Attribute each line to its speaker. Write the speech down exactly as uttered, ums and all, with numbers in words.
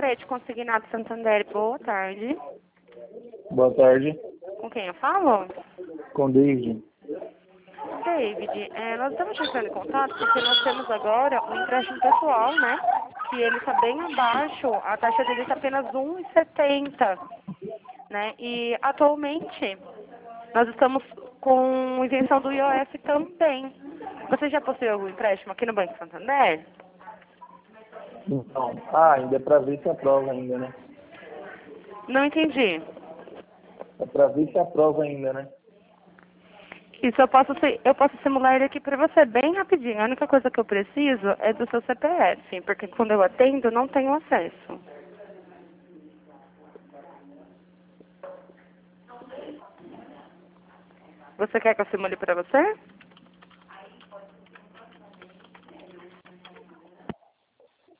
Speaker 1: crédito consignado Santander. Boa tarde.
Speaker 2: Boa tarde.
Speaker 1: Com quem eu falo?
Speaker 2: Com David.
Speaker 1: David, é, nós estamos entrando em contato porque nós temos agora um empréstimo pessoal, né? Que ele está bem abaixo, a taxa dele está apenas um vírgula setenta, né? E atualmente nós estamos com isenção do I O F também. Você já possui algum empréstimo aqui no Banco Santander?
Speaker 2: Então, ah, ainda é para ver se aprova ainda, né?
Speaker 1: Não entendi.
Speaker 2: É para ver se aprova ainda, né?
Speaker 1: Isso, eu posso, ser- eu posso simular ele aqui para você bem rapidinho. A única coisa que eu preciso é do seu C P F, porque quando eu atendo não tenho acesso. Você quer que eu simule para você?